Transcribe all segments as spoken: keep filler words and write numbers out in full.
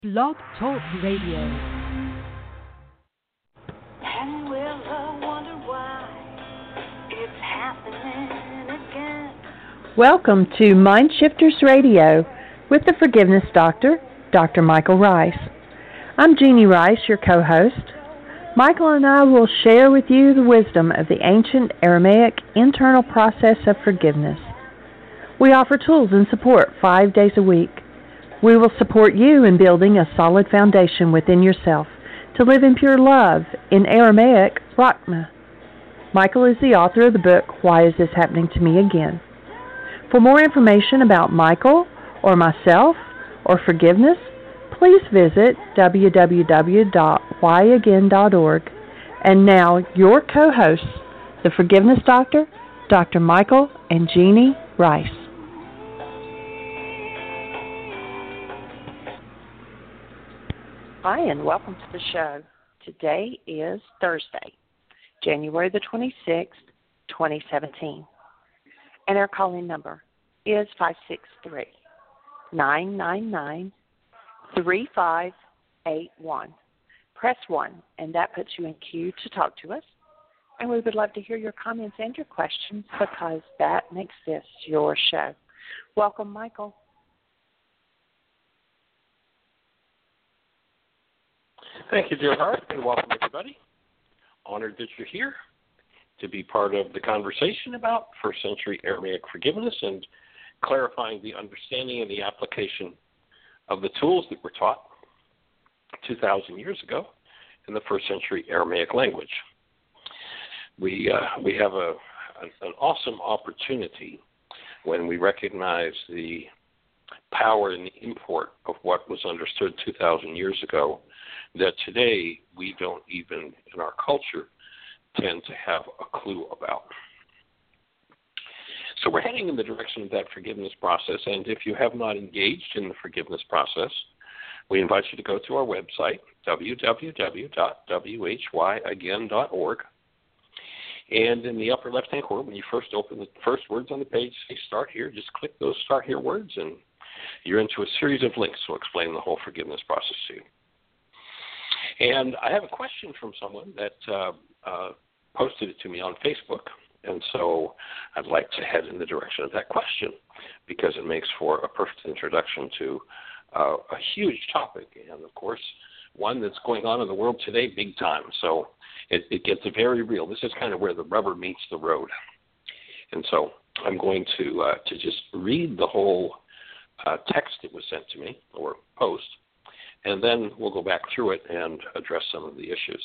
Blog Talk Radio. And we'll uh, wonder why it's happening again. Welcome to Mind Shifters Radio with the Forgiveness Doctor, Doctor Michael Rice. I'm Jeannie Rice, your co-host. Michael and I will share with you the wisdom of the ancient Aramaic internal process of forgiveness. We offer tools and support five days a week. We will support you in building a solid foundation within yourself to live in pure love, in Aramaic, Rachma. Michael is the author of the book, Why Is This Happening to Me Again? For more information about Michael or myself or forgiveness, please visit w w w dot why again dot org. And now, your co-hosts, the Forgiveness Doctor, Doctor Michael and Jeannie Rice. Hi, and welcome to the show. Today is Thursday, January the twenty-sixth, twenty seventeen. And our calling number is five six three, nine nine nine, three five eight one. Press one, and that puts you in queue to talk to us. And we would love to hear your comments and your questions because that makes this your show. Welcome, Michael. Thank you, dear heart, and welcome, everybody. Honored that you're here to be part of the conversation about first century Aramaic forgiveness and clarifying the understanding and the application of the tools that were taught two thousand years ago in the first century Aramaic language. We, uh, we have a, an awesome opportunity when we recognize the power and the import of what was understood two thousand years ago that today we don't even, in our culture, tend to have a clue about. So we're heading in the direction of that forgiveness process, and if you have not engaged in the forgiveness process, we invite you to go to our website, w w w dot why again dot org, and in the upper left-hand corner, when you first open the first words on the page, say Start Here, just click those Start Here words, and you're into a series of links to explain the whole forgiveness process to you. And I have a question from someone that uh, uh, posted it to me on Facebook, and so I'd like to head in the direction of that question because it makes for a perfect introduction to uh, a huge topic, and of course, one that's going on in the world today big time. So it, it gets very real. This is kind of where the rubber meets the road. And so I'm going to uh, to just read the whole uh, text that was sent to me, or post, and then we'll go back through it and address some of the issues.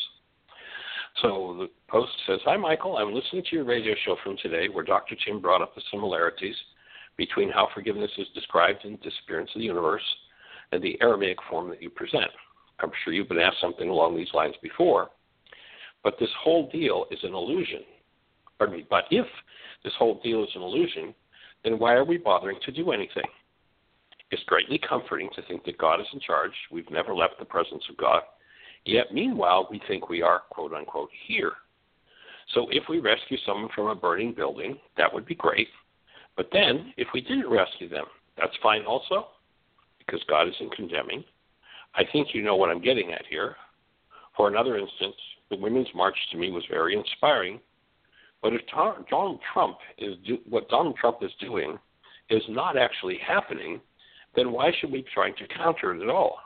So the post says, Hi, Michael. I'm listening to your radio show from today where Doctor Tim brought up the similarities between how forgiveness is described in Disappearance of the Universe and the Aramaic form that you present. I'm sure you've been asked something along these lines before, but this whole deal is an illusion. Pardon me, but if this whole deal is an illusion, then why are we bothering to do anything? It's greatly comforting to think that God is in charge. We've never left the presence of God. Yet, meanwhile, we think we are, quote unquote, here. So if we rescue someone from a burning building, that would be great. But then, if we didn't rescue them, that's fine also, because God isn't condemning. I think you know what I'm getting at here. For another instance, the Women's March to me was very inspiring. But if Donald Trump is do, what Donald Trump is doing is not actually happening, then why should we be trying to counter it at all?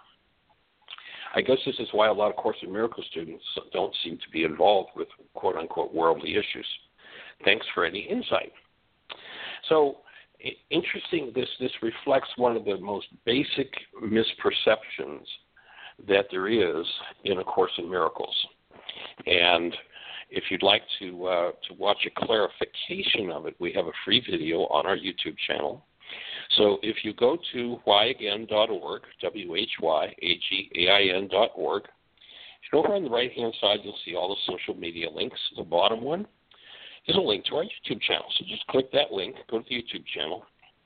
I guess this is why a lot of Course in Miracles students don't seem to be involved with quote-unquote worldly issues. Thanks for any insight. So, interesting, this, this reflects one of the most basic misperceptions that there is in A Course in Miracles. And if you'd like to, uh, to watch a clarification of it, we have a free video on our YouTube channel. So if you go to why again dot org, W H Y A G A I N dot org, and over on the right-hand side, you'll see all the social media links. The bottom one is a link to our YouTube channel. So just click that link, go to the YouTube channel,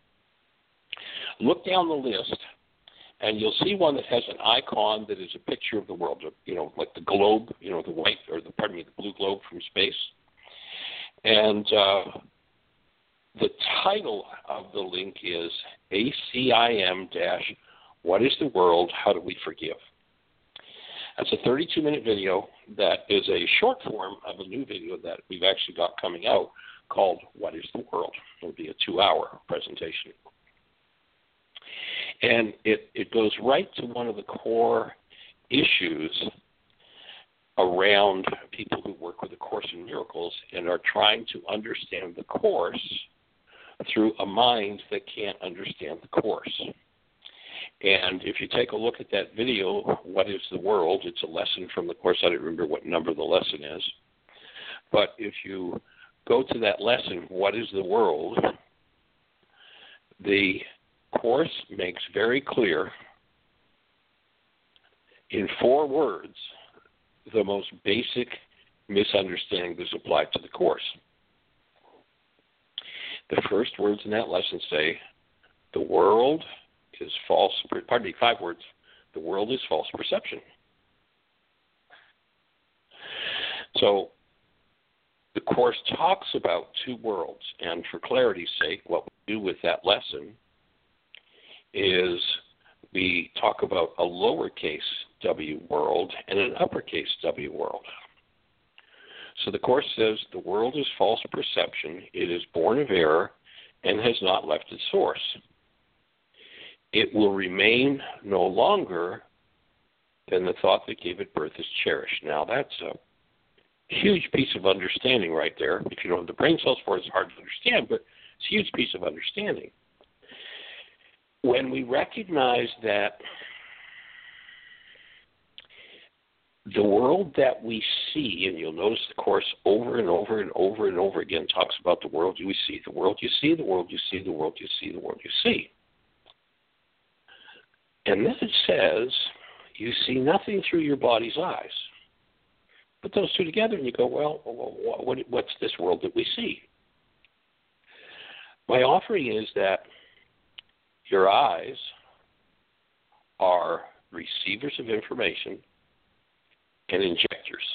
look down the list, and you'll see one that has an icon that is a picture of the world, you know, like the globe, you know, the white, or the, pardon me, the blue globe from space. And uh, the title of the link is A C I M What is the world? How do we forgive? That's a thirty-two minute video that is a short form of a new video that we've actually got coming out called What is the World? It'll be a two-hour presentation. And it, it goes right to one of the core issues around people who work with A Course in Miracles and are trying to understand the Course through a mind that can't understand the Course. And if you take a look at that video, What is the World? It's a lesson from the Course. I don't remember what number the lesson is. But if you go to that lesson, What is the World? The Course makes very clear in four words the most basic misunderstanding that's applied to the Course. The first words in that lesson say, the world is false, pardon me, five words, the world is false perception. So the Course talks about two worlds, and for clarity's sake, what we do with that lesson is we talk about a lowercase w world and an uppercase w world. So the Course says the world is false perception, it is born of error, and has not left its source. It will remain no longer than the thought that gave it birth is cherished. Now that's a huge piece of understanding right there. If you don't have the brain cells for it, it's hard to understand, but it's a huge piece of understanding. When we recognize that the world that we see, and you'll notice the Course over and over and over and over again talks about the world you see, the world you see, the world you see, the world you see, the world you see. And then it says, you see nothing through your body's eyes. Put those two together and you go, well, what, what's this world that we see? My offering is that your eyes are receivers of information and injectors.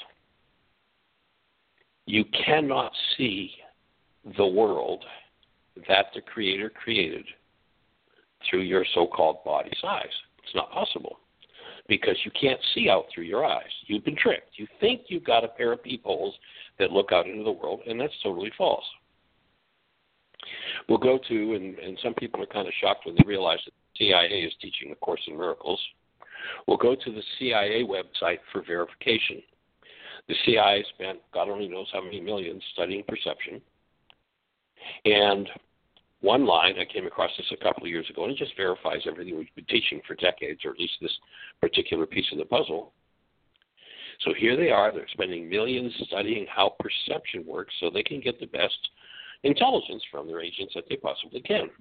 You cannot see the world that the Creator created through your so-called body's eyes. It's not possible because you can't see out through your eyes. You've been tricked. You think you've got a pair of peepholes that look out into the world, and that's totally false. We'll go to, and, and some people are kind of shocked when they realize that the C I A is teaching A Course in Miracles. We'll go to the C I A website for verification. The C I A spent God only knows how many millions studying perception. And one line, I came across this a couple of years ago, and it just verifies everything we've been teaching for decades, or at least this particular piece of the puzzle. So here they are. They're spending millions studying how perception works so they can get the best intelligence from their agents that they possibly can.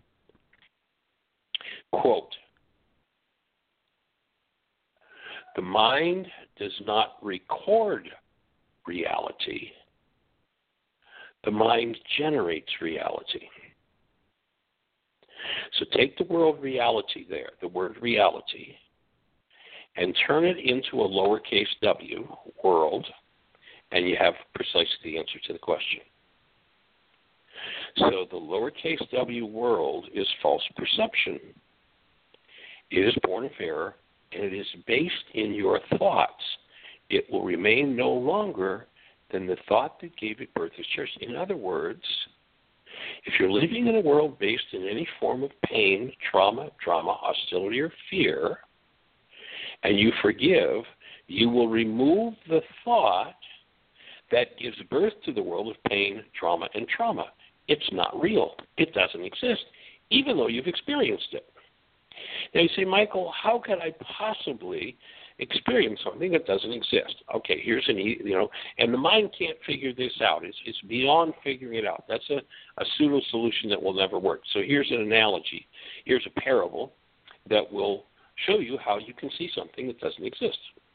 Quote, the mind does not record reality. The mind generates reality. So take the word reality there, the word reality, and turn it into a lowercase w, world, and you have precisely the answer to the question. So the lowercase w world is false perception. It is born of error, and it is based in your thoughts. It will remain no longer than the thought that gave it birth is cherished. In other words, if you're living in a world based in any form of pain, trauma, drama, hostility, or fear, and you forgive, you will remove the thought that gives birth to the world of pain, trauma, and trauma. It's not real. It doesn't exist, even though you've experienced it. Now you say, Michael, how can I possibly experience something that doesn't exist? Okay, here's an, you know, and the mind can't figure this out. It's, it's beyond figuring it out. That's a, a pseudo solution that will never work. So here's an analogy. Here's a parable that will show you how you can see something that doesn't exist.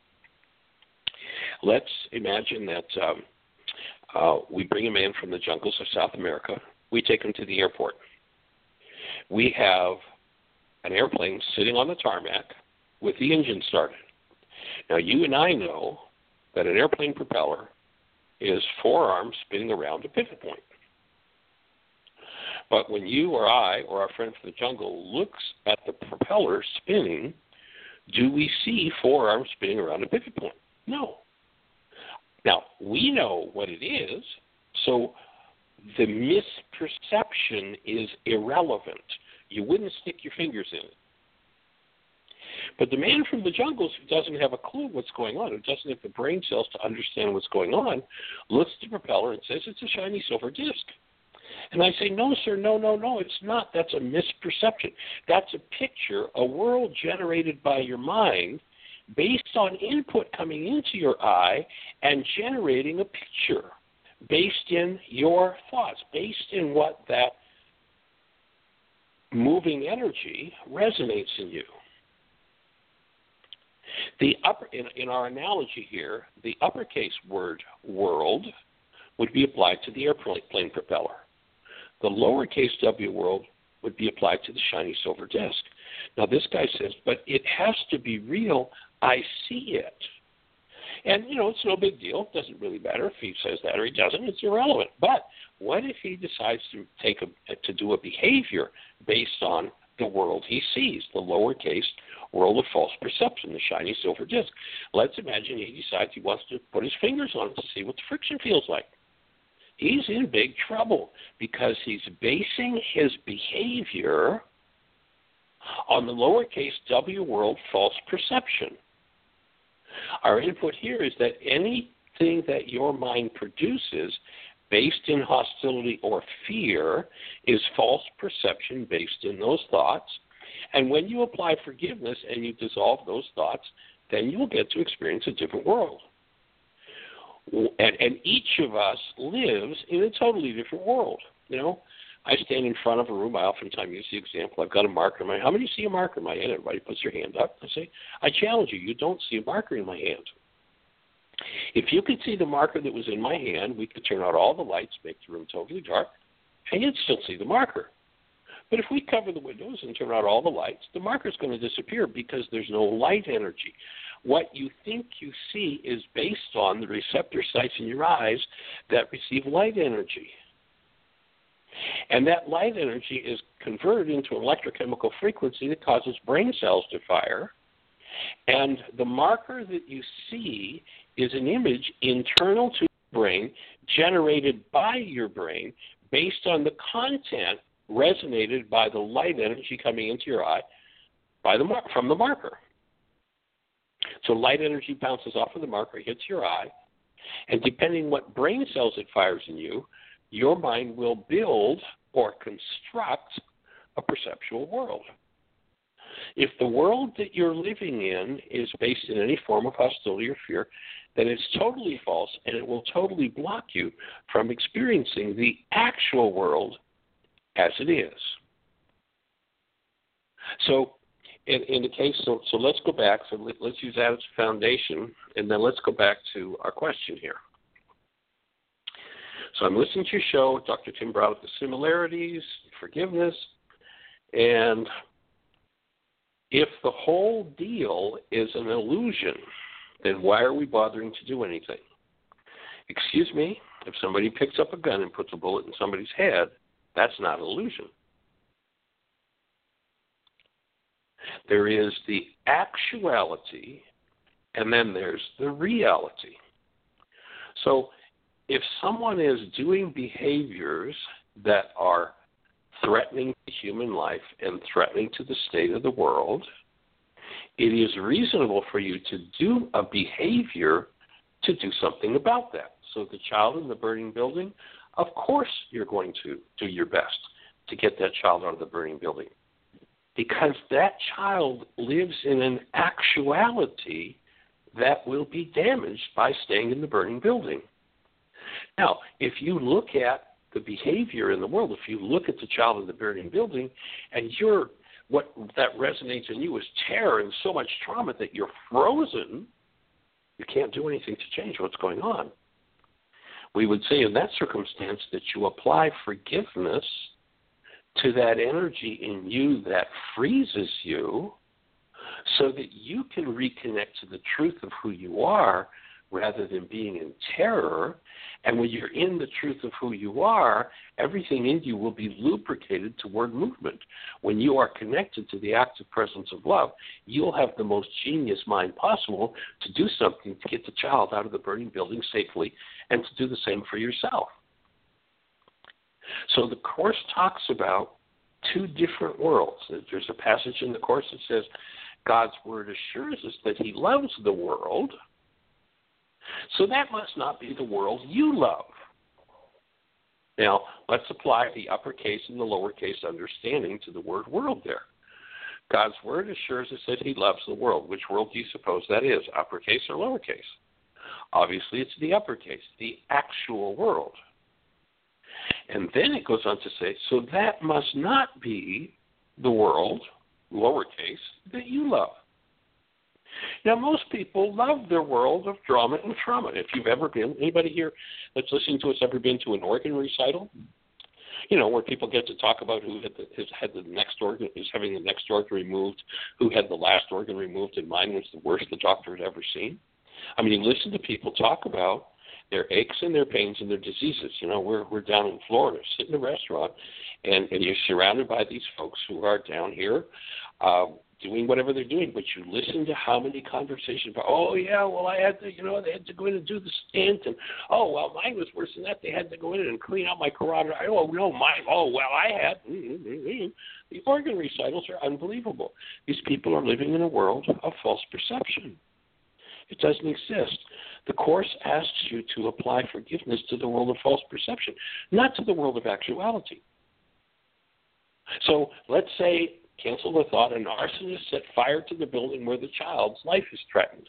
Let's imagine that um, uh, we bring a man from the jungles of South America. We take him to the airport. We have an airplane sitting on the tarmac with the engine started. Now, you and I know that an airplane propeller is four arms spinning around a pivot point. But when you or I or our friend from the jungle looks at the propeller spinning, Do we see four arms spinning around a pivot point? No. Now, we know what it is, so the misperception is irrelevant. You wouldn't stick your fingers in it. But the man from the jungles who doesn't have a clue what's going on, who doesn't have the brain cells to understand what's going on, looks at the propeller and says it's a shiny silver disc. And I say, no, sir, no, no, no, it's not. That's a misperception. That's a picture, a world generated by your mind based on input coming into your eye and generating a picture based in your thoughts, based in what that moving energy resonates in you. The upper, in, in our analogy here, the uppercase word world would be applied to the airplane propeller. The lowercase w world would be applied to the shiny silver disc. Now this guy says, but it has to be real. I see it. And, you know, it's no big deal. It doesn't really matter if he says that or he doesn't. It's irrelevant. But what if he decides to take a, to do a behavior based on the world he sees, the lowercase world of false perception, the shiny silver disc? Let's imagine he decides he wants to put his fingers on it to see what the friction feels like. He's in big trouble because he's basing his behavior on the lowercase w world false perception. Our input here is that anything that your mind produces based in hostility or fear is false perception based in those thoughts. And when you apply forgiveness and you dissolve those thoughts, then you will get to experience a different world. And, and each of us lives in a totally different world. You know, I stand in front of a room. I oftentimes use the example. I've got a marker in my hand. How many see a marker in my hand? Everybody puts your hand up. I say, I challenge you. You don't see a marker in my hand. If you could see the marker that was in my hand, we could turn out all the lights, make the room totally dark, and you'd still see the marker. But if we cover the windows and turn out all the lights, the marker's going to disappear because there's no light energy. What you think you see is based on the receptor sites in your eyes that receive light energy. And that light energy is converted into an electrochemical frequency that causes brain cells to fire. And the marker that you see is an image internal to your brain, generated by your brain, based on the content resonated by the light energy coming into your eye by the mar- from the marker. So light energy bounces off of the marker, hits your eye, and depending what brain cells it fires in you, your mind will build or construct a perceptual world. If the world that you're living in is based in any form of hostility or fear, then it's totally false, and it will totally block you from experiencing the actual world as it is. So in, in the case, so, so let's go back. So let, let's use that as a foundation, and then let's go back to our question here. So I'm listening to your show. Doctor Tim brought up the similarities, forgiveness, and if the whole deal is an illusion, then why are we bothering to do anything? Excuse me, if somebody picks up a gun and puts a bullet in somebody's head, that's not an illusion. There is the actuality, and then there's the reality. So if someone is doing behaviors that are threatening to human life and threatening to the state of the world, it is reasonable for you to do a behavior to do something about that. So the child in the burning building, of course you're going to do your best to get that child out of the burning building, because that child lives in an actuality that will be damaged by staying in the burning building. Now, if you look at the behavior in the world, if you look at the child in the burning building and you're, what that resonates in you is terror and so much trauma that you're frozen, you can't do anything to change what's going on. We would say in that circumstance that you apply forgiveness to that energy in you that freezes you so that you can reconnect to the truth of who you are rather than being in terror. And when you're in the truth of who you are, everything in you will be lubricated toward movement. When you are connected to the active presence of love, you'll have the most genius mind possible to do something to get the child out of the burning building safely and to do the same for yourself. So the Course talks about two different worlds. There's a passage in the Course that says, God's Word assures us that He loves the world, so that must not be the world you love. Now, let's apply the uppercase and the lowercase understanding to the word world there. God's Word assures us that He loves the world. Which world do you suppose that is, uppercase or lowercase? Obviously, it's the uppercase, the actual world. And then it goes on to say, so that must not be the world, lowercase, that you love. Now, most people love their world of drama and trauma. If you've ever been, anybody here that's listening to us ever been to an organ recital? You know, where people get to talk about who had the, has had the next organ, is having the next organ removed, who had the last organ removed, and mine was the worst the doctor had ever seen. I mean, you listen to people talk about their aches and their pains and their diseases. You know, we're we're down in Florida, sitting in a restaurant, and, and you're surrounded by these folks who are down here uh, doing whatever they're doing, but you listen to how many conversations about, oh, yeah, well, I had to, you know, they had to go in and do the stent, and, oh, well, mine was worse than that. They had to go in and clean out my carotid. Oh, no, mine, oh, well, I had. Mm-hmm. The organ recitals are unbelievable. These people are living in a world of false perception. It doesn't exist. The Course asks you to apply forgiveness to the world of false perception, not to the world of actuality. So let's say, cancel the thought, an arsonist set fire to the building where the child's life is threatened.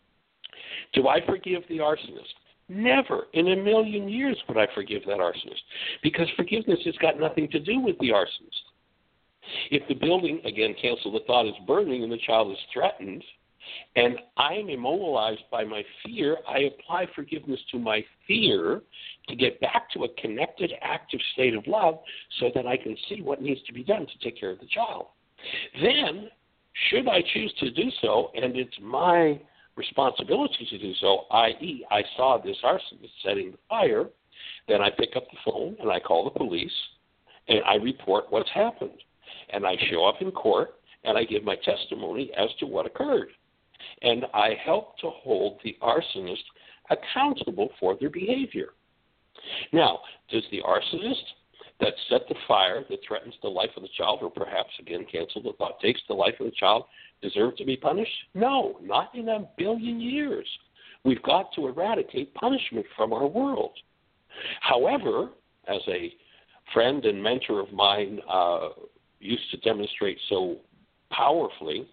Do I forgive the arsonist? Never in a million years would I forgive that arsonist, because forgiveness has got nothing to do with the arsonist. If the building, again, cancel the thought, is burning and the child is threatened, and I am immobilized by my fear, I apply forgiveness to my fear to get back to a connected, active state of love so that I can see what needs to be done to take care of the child. Then, should I choose to do so, and it's my responsibility to do so, that is, I saw this arsonist setting the fire, then I pick up the phone and I call the police and I report what's happened. And I show up in court and I give my testimony as to what occurred. And I help to hold the arsonist accountable for their behavior. Now, does the arsonist that set the fire that threatens the life of the child, or perhaps, again, cancel the thought, takes the life of the child, deserve to be punished? No, not in a billion years. We've got to eradicate punishment from our world. However, as a friend and mentor of mine uh, used to demonstrate so powerfully,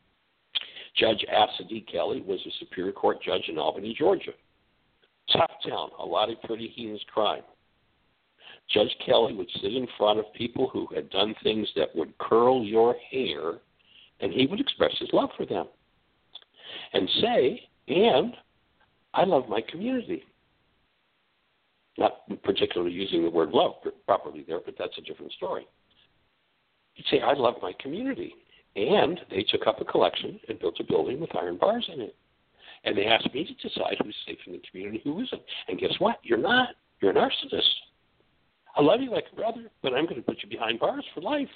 Judge Asa D. Kelly was a Superior Court judge in Albany, Georgia. Tough town, a lot of pretty heinous crime. Judge Kelly would sit in front of people who had done things that would curl your hair, and he would express his love for them and say, and I love my community. Not particularly using the word love properly there, but that's a different story. He'd say, I love my community. And they took up a collection and built a building with iron bars in it. And they asked me to decide who's safe in the community, who isn't. And guess what? You're not. You're a narcissist. I love you like a brother, but I'm going to put you behind bars for life.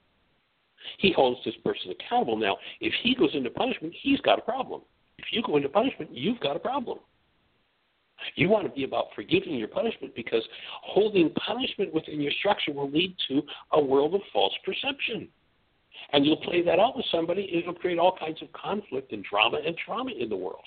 He holds this person accountable. Now, if he goes into punishment, he's got a problem. If you go into punishment, you've got a problem. You want to be about forgiving your punishment, because holding punishment within your structure will lead to a world of false perception. And you'll play that out with somebody, and it'll create all kinds of conflict and drama and trauma in the world.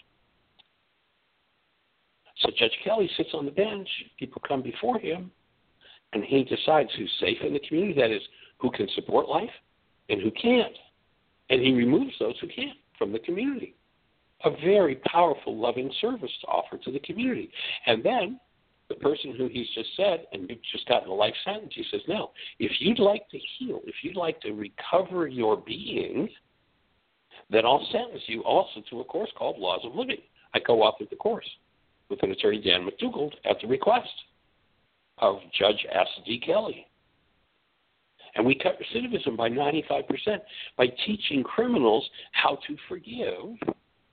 So Judge Kelly sits on the bench, people come before him, and he decides who's safe in the community, that is, who can support life and who can't. And he removes those who can't from the community. A very powerful, loving service to offer to the community. And then the person who he's just said, and you've just gotten a life sentence, he says, now, if you'd like to heal, if you'd like to recover your being, then I'll sentence you also to a course called Laws of Living. I co-authored the course with an attorney, Dan McDougald, at the request of Judge Asa D. Kelly. And we cut recidivism by ninety-five percent by teaching criminals how to forgive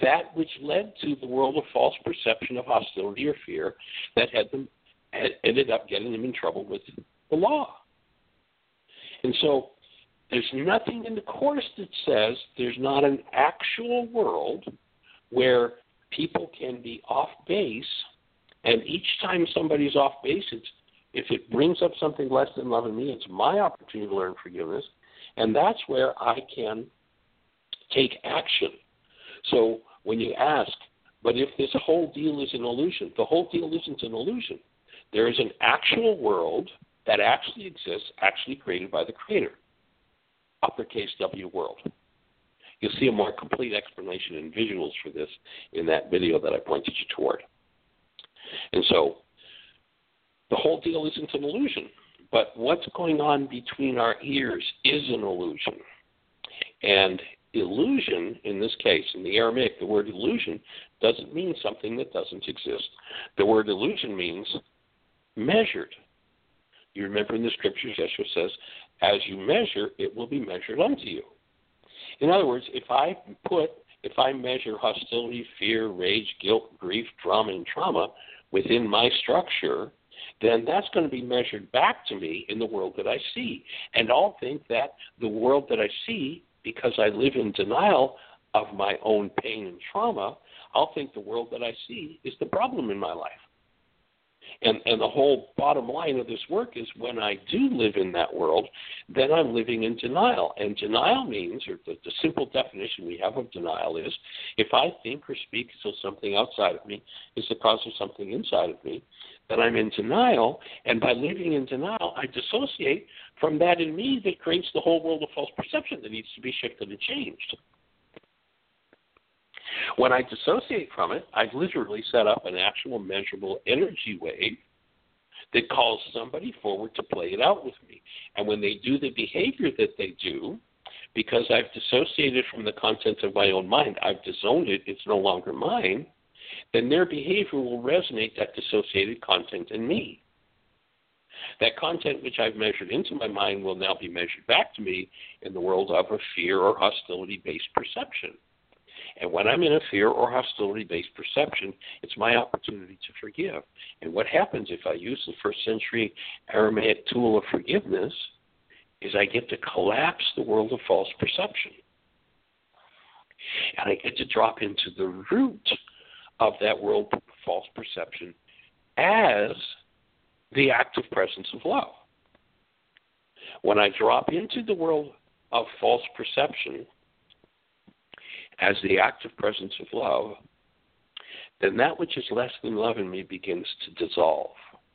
that which led to the world of false perception of hostility or fear that had them had ended up getting them in trouble with the law. And so there's nothing in the Course that says there's not an actual world where people can be off base, and each time somebody's off base, it's, if it brings up something less than love in me, it's my opportunity to learn forgiveness, and that's where I can take action. So when you ask, but if this whole deal is an illusion, the whole deal isn't an illusion. There is an actual world that actually exists, actually created by the Creator. Uppercase W world. You'll see a more complete explanation and visuals for this in that video that I pointed you toward. And so the whole deal isn't an illusion, but what's going on between our ears is an illusion. And illusion, in this case, in the Aramaic, the word illusion doesn't mean something that doesn't exist. The word illusion means measured. You remember in the scriptures, Yeshua says, as you measure, it will be measured unto you. In other words, if I put, if I measure hostility, fear, rage, guilt, grief, drama, and trauma within my structure, then that's going to be measured back to me in the world that I see. And I'll think that the world that I see, because I live in denial of my own pain and trauma, I'll think the world that I see is the problem in my life. And, and the whole bottom line of this work is when I do live in that world, then I'm living in denial. And denial means, or the, the simple definition we have of denial is, if I think or speak as though something outside of me is the cause of something inside of me, then I'm in denial. And by living in denial, I dissociate from that in me that creates the whole world of false perception that needs to be shifted and changed. When I dissociate from it, I've literally set up an actual measurable energy wave that calls somebody forward to play it out with me. And when they do the behavior that they do, because I've dissociated from the content of my own mind, I've disowned it, it's no longer mine, then their behavior will resonate that dissociated content in me. That content which I've measured into my mind will now be measured back to me in the world of a fear or hostility-based perception. And when I'm in a fear or hostility-based perception, it's my opportunity to forgive. And what happens if I use the first century Aramaic tool of forgiveness is I get to collapse the world of false perception. And I get to drop into the root of that world of false perception as the active presence of love. When I drop into the world of false perception as the active presence of love, then that which is less than love in me begins to dissolve.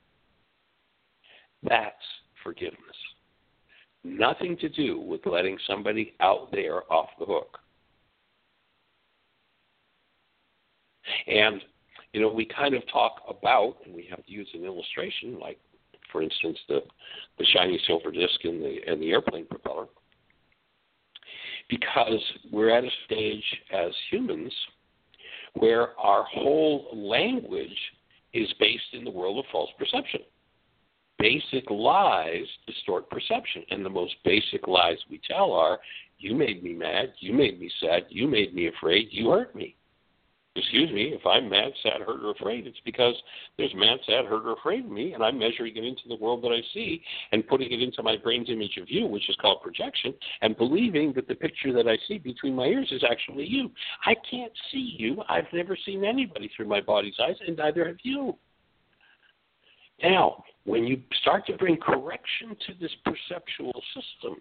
That's forgiveness. Nothing to do with letting somebody out there off the hook. And, you know, we kind of talk about, and we have to use an illustration, like, for instance, the, the shiny silver disc and the, and the airplane propeller, because we're at a stage as humans where our whole language is based in the world of false perception. Basic lies distort perception, and the most basic lies we tell are, you made me mad, you made me sad, you made me afraid, you hurt me. Excuse me, if I'm mad, sad, hurt, or afraid, it's because there's mad, sad, hurt, or afraid in me, and I'm measuring it into the world that I see and putting it into my brain's image of you, which is called projection, and believing that the picture that I see between my ears is actually you. I can't see you. I've never seen anybody through my body's eyes, and neither have you. Now, when you start to bring correction to this perceptual system,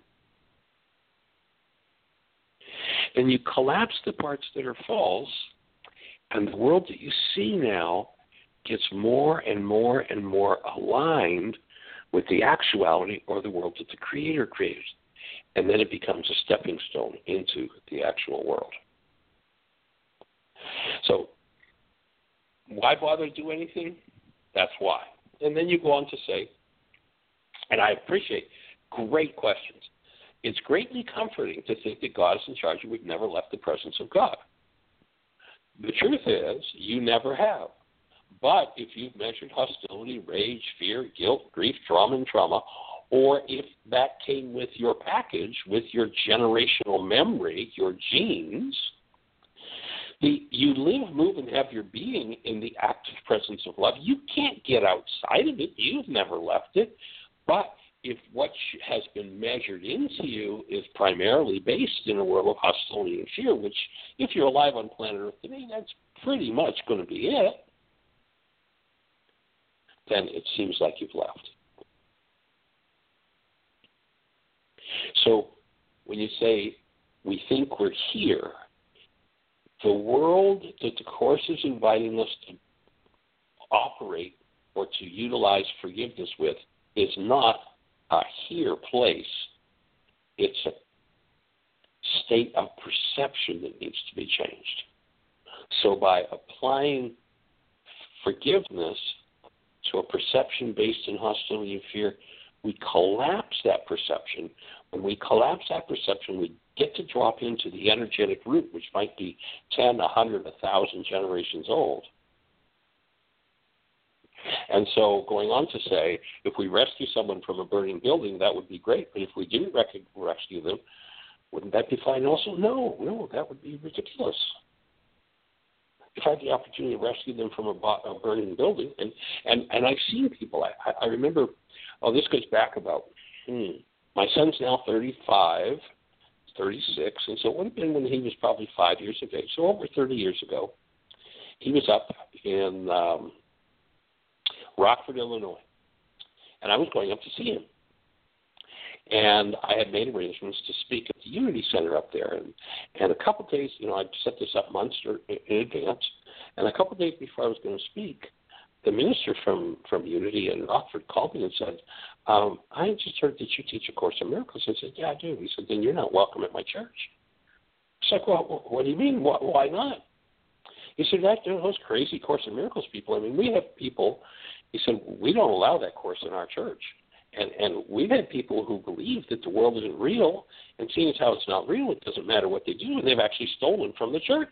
then you collapse the parts that are false, and the world that you see now gets more and more and more aligned with the actuality or the world that the Creator created. And then it becomes a stepping stone into the actual world. So, why bother to do anything? That's why. And then you go on to say, and I appreciate great questions. It's greatly comforting to think that God is in charge and we've never left the presence of God. The truth is, you never have. But if you've measured hostility, rage, fear, guilt, grief, trauma, and trauma, or if that came with your package, with your generational memory, your genes, The, you live, move, and have your being in the active presence of love. You can't get outside of it. You've never left it. But if what has been measured into you is primarily based in a world of hostility and fear, which if you're alive on planet Earth today, that's pretty much going to be it, then it seems like you've left. So when you say, we think we're here, the world that the Course is inviting us to operate or to utilize forgiveness with is not a here place. It's a state of perception that needs to be changed. So by applying forgiveness to a perception based in hostility and fear, we collapse that perception. When we collapse that perception, we get to drop into the energetic root, which might be ten, a hundred, a thousand generations old. And so going on to say, if we rescue someone from a burning building, that would be great. But if we didn't rec- rescue them, wouldn't that be fine also? No, no, that would be ridiculous. If I had the opportunity to rescue them from a, a burning building, and, and, and I've seen people, I, I remember, oh, this goes back about, hmm, my son's now thirty-five, thirty-six, and so it would have been when he was probably five years of age, so over thirty years ago. He was up in um, Rockford, Illinois, and I was going up to see him. And I had made arrangements to speak at the Unity Center up there. And, and a couple of days, you know, I'd set this up months in advance. And a couple of days before I was going to speak, the minister from, from Unity in Rockford called me and said, um, I just heard that you teach A Course in Miracles. I said, yeah, I do. He said, then you're not welcome at my church. I was like, well, what do you mean? Why not? He said, that, those crazy Course in Miracles people, I mean, we have people, he said, we don't allow that course in our church. And, and we've had people who believe that the world isn't real, and seeing as how it's not real, it doesn't matter what they do, and they've actually stolen from the church.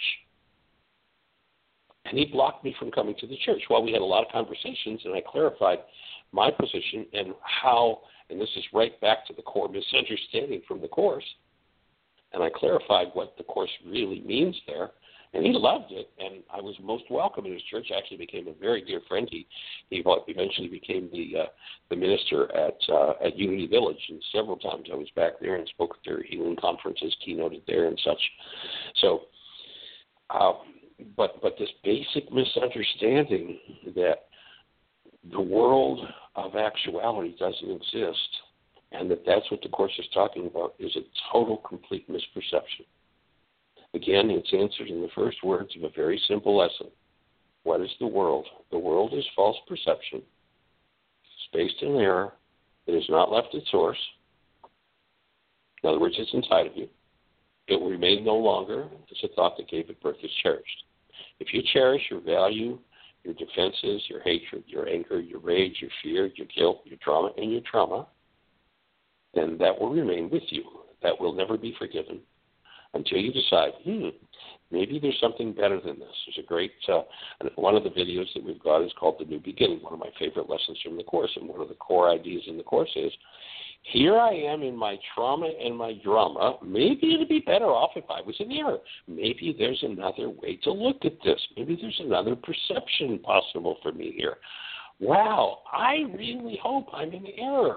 And he blocked me from coming to the church. Well, we had a lot of conversations, and I clarified my position and how, and this is right back to the core misunderstanding from the Course, and I clarified what the Course really means there. And he loved it, and I was most welcome in his church. I actually became a very dear friend. He, he eventually became the uh, the minister at uh, at Unity Village, and several times I was back there and spoke at their healing conferences, keynoted there and such. So, uh, but but this basic misunderstanding that the world of actuality doesn't exist, and that that's what the Course is talking about, is a total, complete misperception. Again, it's answered in the first words of a very simple lesson. What is the world? The world is false perception. It's based in error. It has not left its source. In other words, it's inside of you. It will remain no longer as a thought that gave it birth is cherished. If you cherish your value, your defenses, your hatred, your anger, your rage, your fear, your guilt, your trauma, and your trauma, then that will remain with you. That will never be forgiven until you decide, hmm, maybe there's something better than this. There's a great, uh, one of the videos that we've got is called The New Beginning, one of my favorite lessons from the Course. And one of the core ideas in the Course is, here I am in my trauma and my drama. Maybe it'd be better off if I was in error. Maybe there's another way to look at this. Maybe there's another perception possible for me here. Wow, I really hope I'm in error.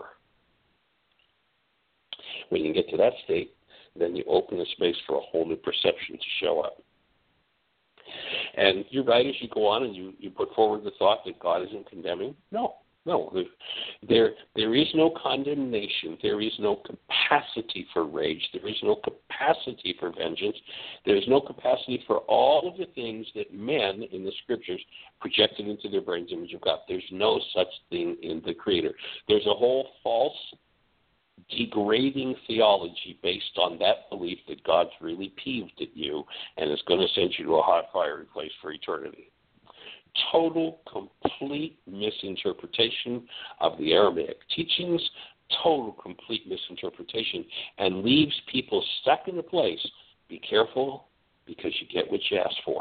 When you get to that state, then you open the space for a whole new perception to show up. And you're right, as you go on and you, you put forward the thought that God isn't condemning. No, no. There, there is no condemnation. There is no capacity for rage. There is no capacity for vengeance. There is no capacity for all of the things that men in the Scriptures projected into their brains image of God. There's no such thing in the Creator. There's a whole false degrading theology based on that belief that God's really peeved at you and is going to send you to a hot fiery place for eternity. Total, complete misinterpretation of the Aramaic teachings, total, complete misinterpretation, and leaves people stuck in a place. Be careful, because you get what you ask for.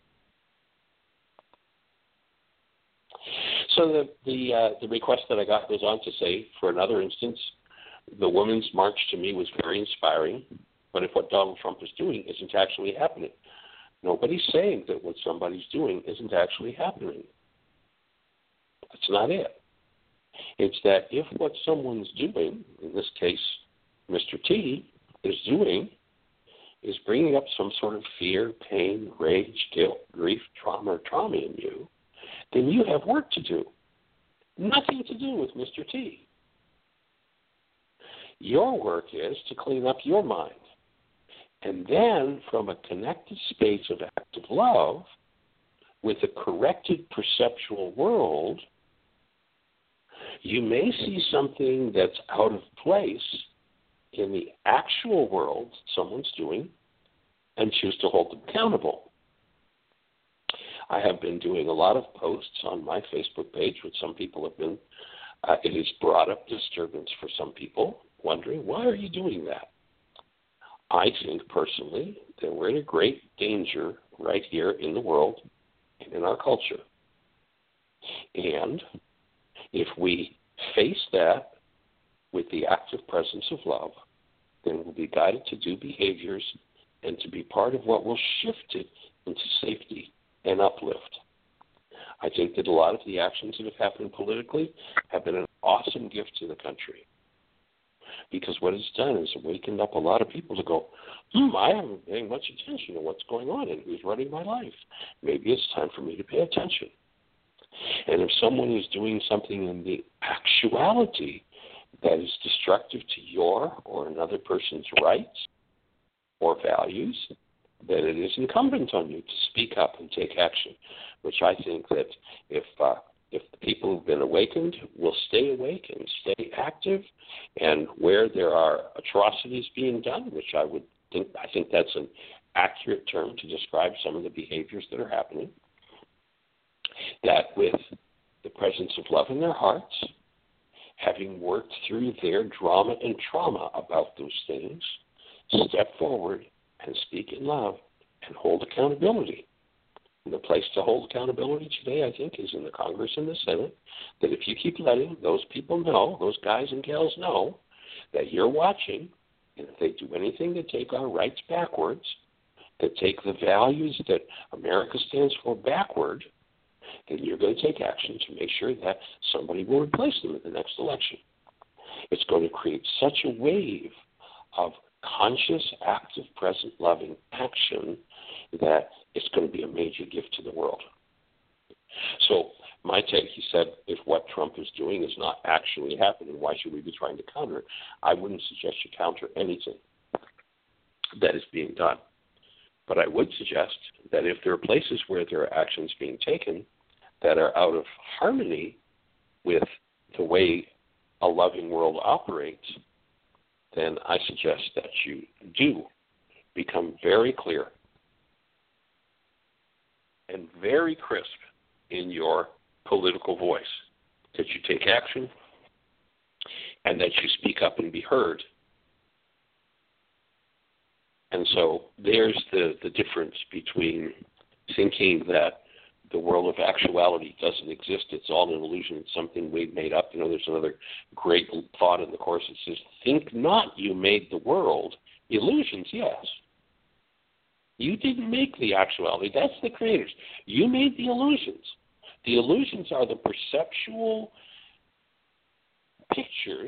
So the the, uh, the request that I got goes on to say, for another instance, the Women's March to me was very inspiring, but if what Donald Trump is doing isn't actually happening, Nobody's saying that what somebody's doing isn't actually happening. That's not it. It's that if what someone's doing, in this case, Mister T, is doing, is bringing up some sort of fear, pain, rage, guilt, grief, trauma, or trauma in you, then you have work to do. Nothing to do with Mister T. Your work is to clean up your mind. And then, from a connected space of active love, with a corrected perceptual world, you may see something that's out of place in the actual world someone's doing and choose to hold them accountable. I have been doing a lot of posts on my Facebook page, which some people have been, uh, it has brought up disturbance for some people, wondering, why are you doing that? I think personally that we're in a great danger right here in the world and in our culture. And if we face that with the active presence of love, then we'll be guided to do behaviors and to be part of what will shift it into safety and uplift. I think that a lot of the actions that have happened politically have been an awesome gift to the country. Because what it's done is awakened up a lot of people to go, hmm, I haven't paying much attention to what's going on and who's running my life. Maybe it's time for me to pay attention. And if someone is doing something in the actuality that is destructive to your or another person's rights or values, then it is incumbent on you to speak up and take action, which I think that if uh, if the people who've been awakened will stay awake and stay active, and where there are atrocities being done, which I would think, I think that's an accurate term to describe some of the behaviors that are happening, that with the presence of love in their hearts, having worked through their drama and trauma about those things, step forward and speak in love and hold accountability. And the place to hold accountability today, I think, is in the Congress and the Senate, that if you keep letting those people know, those guys and gals know, that you're watching, and if they do anything to take our rights backwards, that take the values that America stands for backward, then you're going to take action to make sure that somebody will replace them in the next election. It's going to create such a wave of conscious, active, present, loving action that it's going to be a major gift to the world. So my take, he said, if what Trump is doing is not actually happening, why should we be trying to counter it? I wouldn't suggest you counter anything that is being done. But I would suggest that if there are places where there are actions being taken that are out of harmony with the way a loving world operates, then I suggest that you do become very clear and very crisp in your political voice, that you take action and that you speak up and be heard. And so there's the, the difference between thinking that the world of actuality doesn't exist, it's all an illusion, it's something we've made up. You know, there's another great thought in the Course that says, think not you made the world. Illusions, yes. You didn't make the actuality. That's the creators. You made the illusions. The illusions are the perceptual pictures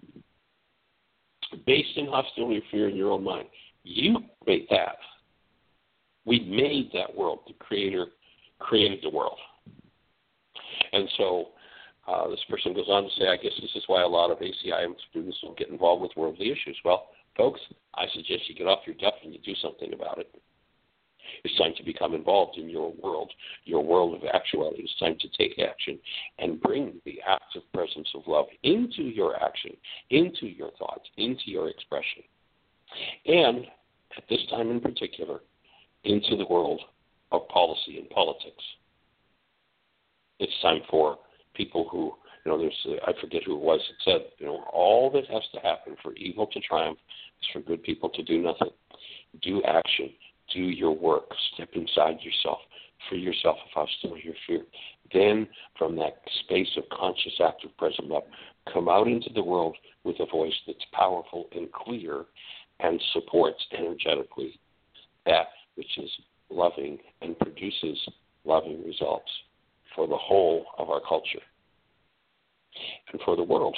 based in hostility or fear in your own mind. You made that. We made that world. The Creator created the world. And so uh, this person goes on to say, I guess this is why a lot of A C I M students don't get involved with worldly issues. Well, folks, I suggest you get off your duff and you do something about it. It's time to become involved in your world, your world of actuality. It's time to take action and bring the active presence of love into your action, into your thoughts, into your expression. And at this time in particular, into the world of policy and politics. It's time for people who, you know, there's, uh, I forget who it was that said, you know, all that has to happen for evil to triumph is for good people to do nothing. Do action. Do your work. Step inside yourself. Free yourself of hostility or fear. Then, from that space of conscious, active, present love, come out into the world with a voice that's powerful and clear and supports energetically that which is loving and produces loving results for the whole of our culture and for the world.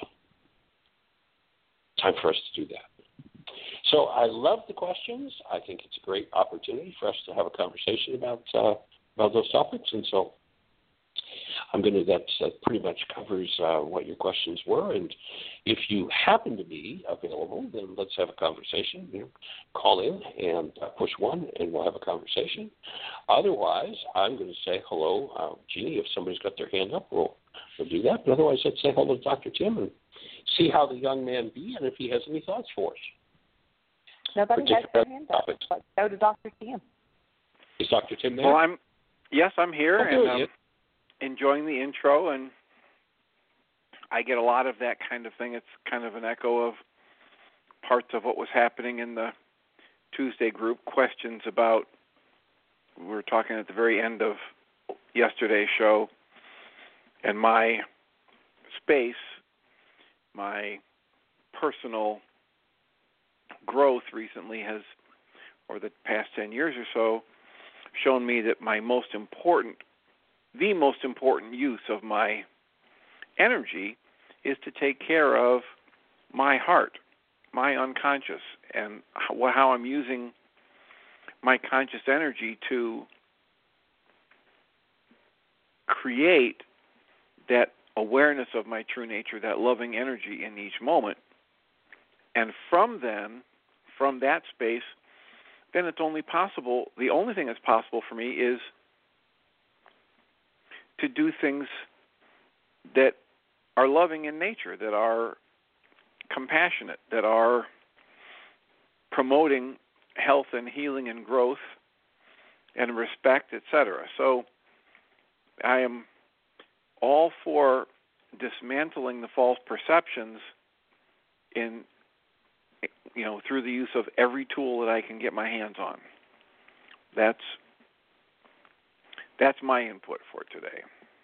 Time for us to do that. So I love the questions. I think it's a great opportunity for us to have a conversation about uh, about those topics. And so I'm going to, that, that pretty much covers uh, what your questions were. And if you happen to be available, then let's have a conversation. You know, call in and uh, push one, and we'll have a conversation. Otherwise, I'm going to say hello. Uh, Jeannie, if somebody's got their hand up, we'll, we'll do that. But otherwise, let's say hello to Doctor Tim and see how the young man be and if he has any thoughts for us. Nobody has their hand up. Let's go to Doctor Tim. Is Doctor Tim there? Well, I'm, yes, I'm here, okay, and um, enjoying the intro, and I get a lot of that kind of thing. It's kind of an echo of parts of what was happening in the Tuesday group, questions about, we were talking at the very end of yesterday's show, and my space, my personal growth recently has, or the past ten years or so, shown me that my most important, the most important use of my energy is to take care of my heart, my unconscious, and how, how I'm using my conscious energy to create that awareness of my true nature, that loving energy in each moment. And from then, from that space, then it's only possible, the only thing that's possible for me is to do things that are loving in nature, that are compassionate, that are promoting health and healing and growth and respect, et cetera. So I am all for dismantling the false perceptions in, you know, through the use of every tool that I can get my hands on. That's that's my input for today.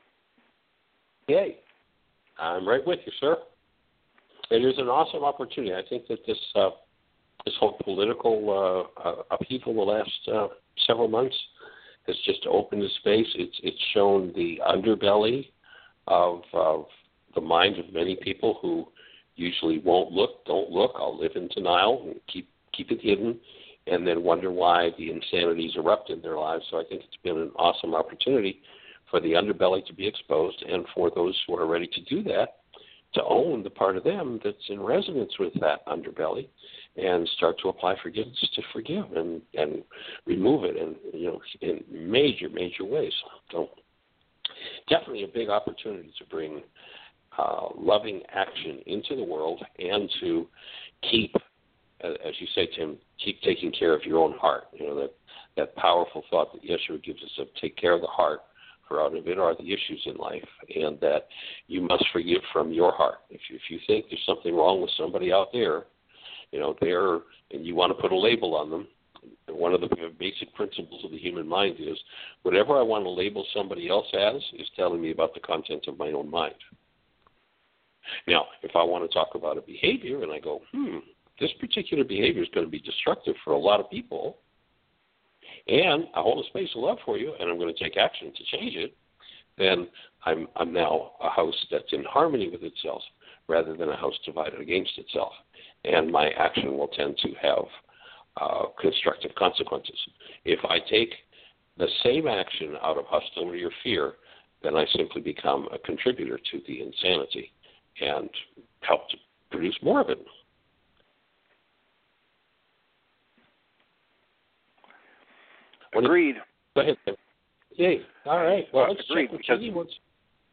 Yay. I'm right with you, sir. It is an awesome opportunity. I think that this uh, this whole political uh, uh, upheaval the last uh, several months has just opened the space. It's it's shown the underbelly of, of the mind of many people who usually won't look, don't look. I'll live in denial and keep keep it hidden, and then wonder why the insanities erupt in their lives. So I think it's been an awesome opportunity for the underbelly to be exposed, and for those who are ready to do that, to own the part of them that's in resonance with that underbelly, and start to apply forgiveness to forgive and, and remove it, and you know, in major, major ways. So definitely a big opportunity to bring uh, loving action into the world, and to keep, as you say, Tim, keep taking care of your own heart. You know, that, that powerful thought that Yeshua gives us of take care of the heart, for out of it are the issues in life, and that you must forgive from your heart. If you, if you think there's something wrong with somebody out there, you know, there, and you want to put a label on them, one of the basic principles of the human mind is whatever I want to label somebody else as is telling me about the content of my own mind. Now, if I want to talk about a behavior and I go, hmm, this particular behavior is going to be destructive for a lot of people, and I hold a space of love for you, and I'm going to take action to change it, then I'm I'm now a house that's in harmony with itself rather than a house divided against itself. And my action will tend to have uh, constructive consequences. If I take the same action out of hostility or fear, then I simply become a contributor to the insanity and help to produce more of it. Agreed. Go ahead. Yay. All right. Well, let's Agreed, check with because, Jeannie. What's...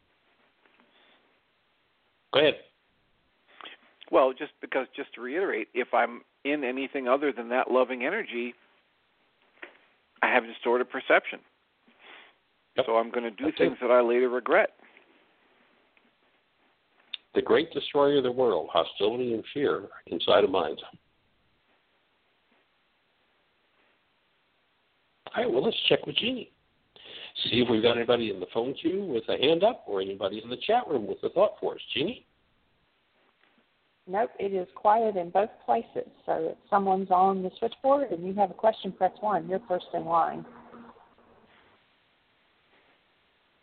Go ahead. Well, just because, just to reiterate, if I'm in anything other than that loving energy, I have distorted perception. Yep. So I'm going to do That's things it. that I later regret. The great destroyer of the world, hostility and fear inside a mind. All right, well, let's check with Jeannie. See if we've got anybody in the phone queue with a hand up or anybody in the chat room with a thought for us. Jeannie? Nope, it is quiet in both places. So if someone's on the switchboard and you have a question, press one. You're first in line.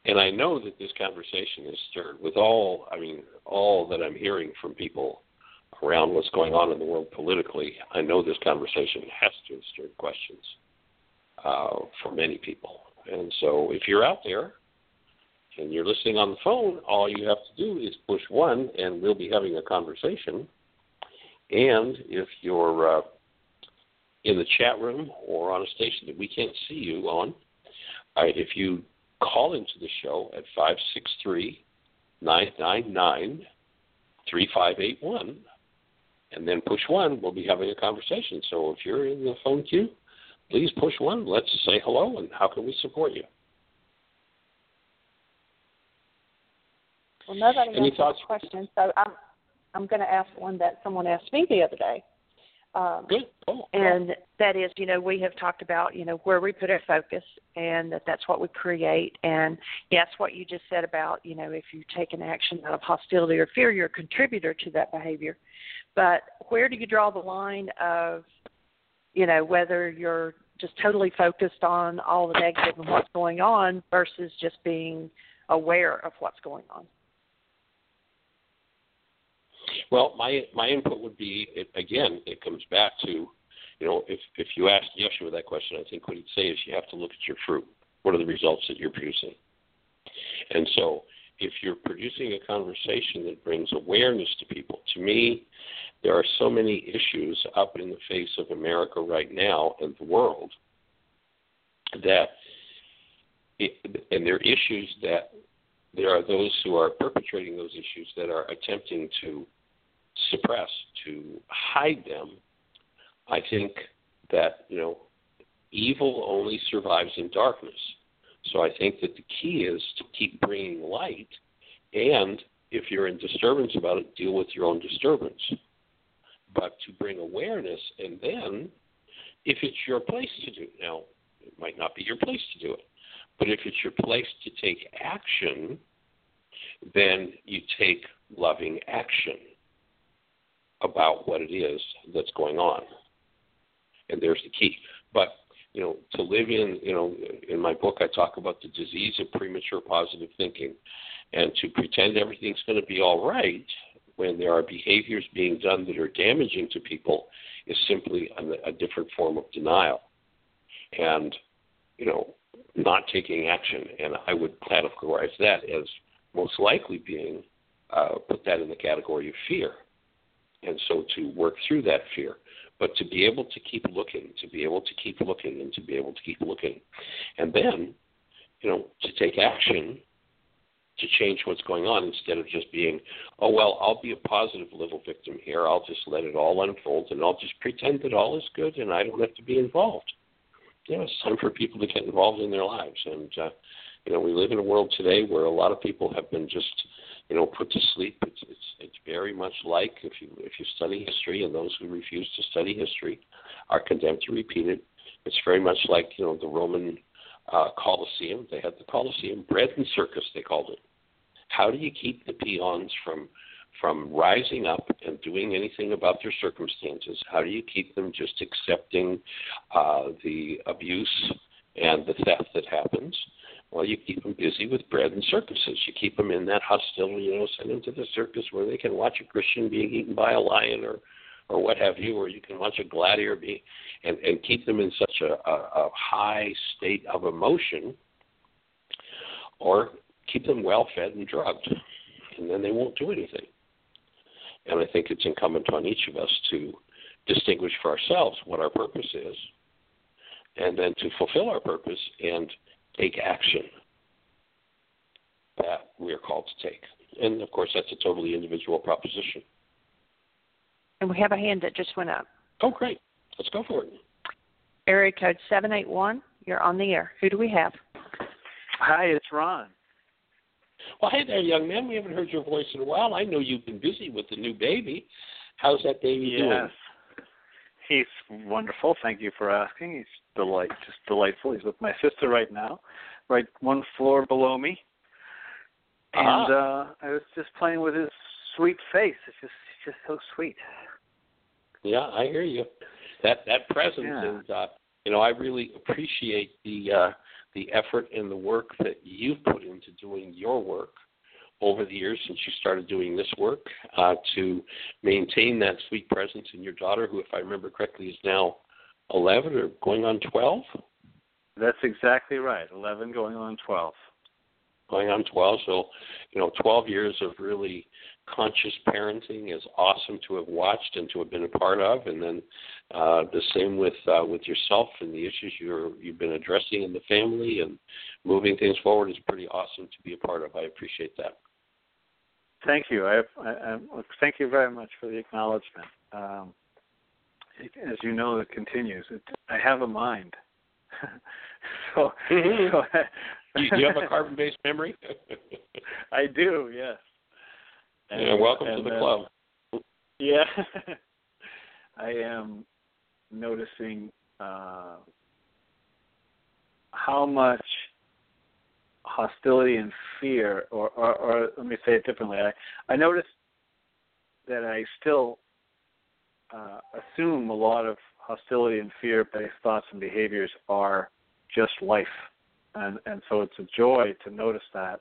And I know that this conversation is stirred with all, I mean, all that I'm hearing from people around what's going on in the world politically. I know this conversation has to have stirred questions uh, for many people. And so if you're out there and you're listening on the phone, all you have to do is push one, and we'll be having a conversation. And if you're uh, in the chat room or on a station that we can't see you on, uh, if you call into the show at five six three, nine nine nine, three five eight one, and then push one, we'll be having a conversation. So if you're in the phone queue, please push one. Let's say hello, and how can we support you? Well, nobody Any asked thoughts? a question, so I'm I'm going to ask one that someone asked me the other day. Um, Good. Oh, and that is, you know, we have talked about, you know, where we put our focus, and that that's what we create. And yes, what you just said about, you know, if you take an action out of hostility or fear, you're a contributor to that behavior. But where do you draw the line of, you know, whether you're just totally focused on all the negative and what's going on versus just being aware of what's going on? Well, my my input would be, it, again, it comes back to, you know, if, if you asked Yeshua that question, I think what he'd say is you have to look at your fruit. What are the results that you're producing? And so if you're producing a conversation that brings awareness to people, to me, there are so many issues up in the face of America right now and the world that, it, and they're issues that there are those who are perpetrating those issues that are attempting to suppress, to hide them. I think that, you know, evil only survives in darkness. So I think that the key is to keep bringing light, and if you're in disturbance about it, deal with your own disturbance. But to bring awareness, and then if it's your place to do it, now it might not be your place to do it, but if it's your place to take action, then you take loving action about what it is that's going on. And there's the key. But, you know, to live in, you know, in my book I talk about the disease of premature positive thinking, and to pretend everything's going to be all right when there are behaviors being done that are damaging to people is simply a, a different form of denial. And, you know, not taking action. And I would categorize that as most likely being, uh, put that in the category of fear. And so to work through that fear, but to be able to keep looking, to be able to keep looking, and to be able to keep looking. And then, you know, to take action to change what's going on instead of just being, oh, well, I'll be a positive little victim here. I'll just let it all unfold, and I'll just pretend that all is good and I don't have to be involved. You know, it's time for people to get involved in their lives. And, uh, you know, we live in a world today where a lot of people have been just, you know, put to sleep. It's it's it's very much like if you if you study history, and those who refuse to study history are condemned to repeat it. It's very much like, you know, the Roman uh, Colosseum. They had the Colosseum, bread and circus, they called it. How do you keep the peons from from rising up and doing anything about their circumstances? How do you keep them just accepting uh, the abuse and the theft that happens? Well, you keep them busy with bread and circuses. You keep them in that hostility, you know, send them to the circus where they can watch a Christian being eaten by a lion or, or what have you, or you can watch a gladiator be, and, and keep them in such a, a, a high state of emotion, or keep them well-fed and drugged, and then they won't do anything. And I think it's incumbent on each of us to distinguish for ourselves what our purpose is, and then to fulfill our purpose and take action that we are called to take. And, of course, that's a totally individual proposition. And we have a hand that just went up. Oh, great. Let's go for it. Area code seven eight one. You're on the air. Who do we have? Hi, it's Ron. Well, hey there, young man. We haven't heard your voice in a while. I know you've been busy with the new baby. How's that baby yes. doing? He's wonderful. Thank you for asking. He's delight, just delightful. He's with my sister right now, right one floor below me. And uh, I was just playing with his sweet face. It's just, it's just so sweet. Yeah, I hear you. That that presence, yeah. and uh, you know, I really appreciate the uh, the effort and the work that you've put into doing your work over the years since you started doing this work uh, to maintain that sweet presence in your daughter, who, if I remember correctly, is now eleven or going on twelve? That's exactly right, eleven going on twelve. Going on twelve, so, you know, twelve years of really conscious parenting is awesome to have watched and to have been a part of, and then uh, the same with uh, with yourself and the issues you're, you've been addressing in the family and moving things forward is pretty awesome to be a part of. I appreciate that. Thank you. I, I, I thank you very much for the acknowledgement. Um, as you know, it continues. It, I have a mind. so, mm-hmm. so do you have a carbon-based memory? I do, yes. And, yeah, welcome and, to the uh, club. Yeah. I am noticing uh, how much hostility and fear, or, or, or let me say it differently. I, I notice that I still uh, assume a lot of hostility and fear-based thoughts and behaviors are just life. And, and so it's a joy to notice that.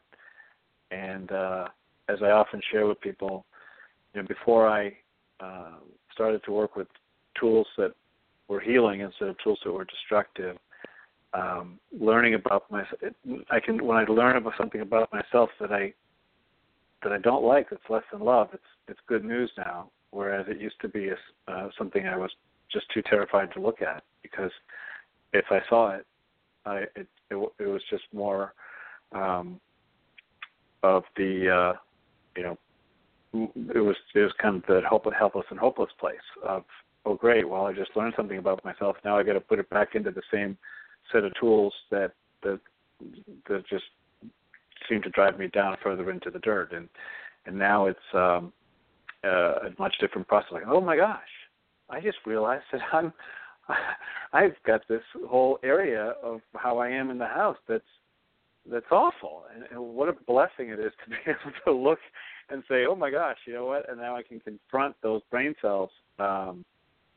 And uh, as I often share with people, you know, before I uh, started to work with tools that were healing instead of tools that were destructive, um, learning about myself, I can when I learn about something about myself that I that I don't like, that's less than love, it's it's good news now. Whereas it used to be a, uh, something I was just too terrified to look at, because if I saw it, I it it, it was just more um, of the uh, you know it was it was kind of the helpless, helpless and hopeless place of, oh great, well I just learned something about myself, now I got to put it back into the same set of tools that that that just seem to drive me down further into the dirt, and and now it's um, uh, a much different process. Like, oh my gosh, I just realized that I'm I've got this whole area of how I am in the house that's that's awful, and, and what a blessing it is to be able to look and say, oh my gosh, you know what? And now I can confront those brain cells um,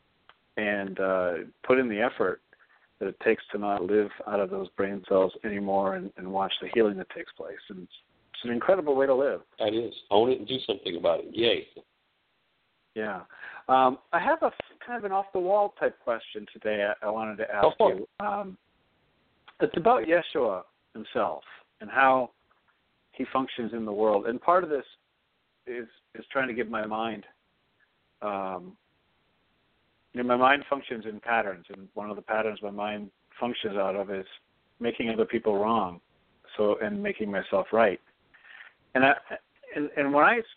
and uh, put in the effort that it takes to not live out of those brain cells anymore, and, and watch the healing that takes place. And it's, it's an incredible way to live. That is. Own it and do something about it. Yay. Yeah. Um, I have a kind of an off-the-wall type question today I, I wanted to ask oh, you. Um, it's about Yeshua himself and how he functions in the world. And part of this is, is trying to give my mind um, You know, my mind functions in patterns, and one of the patterns my mind functions out of is making other people wrong, so and making myself right. And I, and, and when I,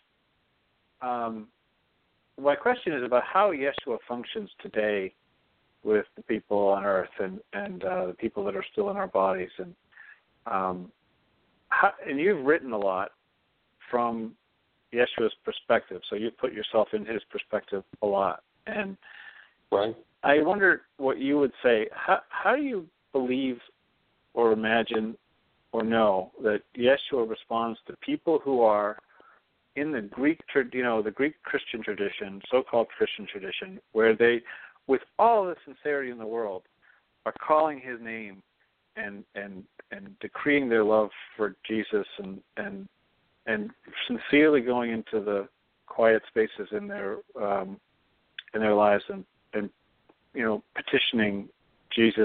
um, my question is about how Yeshua functions today with the people on earth and and uh, the people that are still in our bodies, and um, how, and you've written a lot from Yeshua's perspective, so you put yourself in his perspective a lot, and right. I wonder what you would say. How, how do you believe or imagine or know that Yeshua responds to people who are in the Greek, you know, the Greek Christian tradition, so-called Christian tradition, where they, with all the sincerity in the world, are calling his name and and and decreeing their love for Jesus and and and sincerely going into the quiet spaces in their um, in their lives and and you know petitioning Jesus,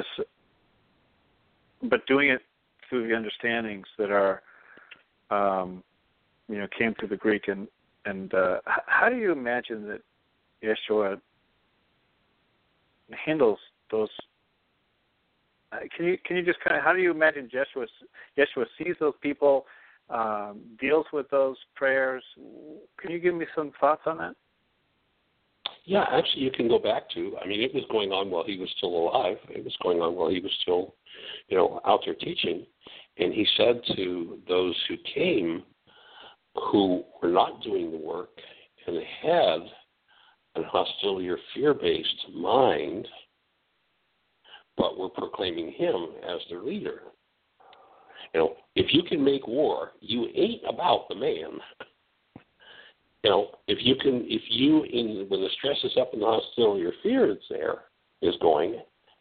but doing it through the understandings that are um, you know came through the Greek, and and uh, how do you imagine that Yeshua handles those? Uh, can you can you just kind of how do you imagine Yeshua Yeshua sees those people, um, deals with those prayers? Can you give me some thoughts on that? Yeah, actually, you can go back to, I mean, it was going on while he was still alive. It was going on while he was still, you know, out there teaching. And he said to those who came who were not doing the work and had an hostility or fear-based mind, but were proclaiming him as their leader. You know, if you can make war, you ain't about the man. You know, if you can, if you, in, when the stress is up and the hostility or fear that's there is going,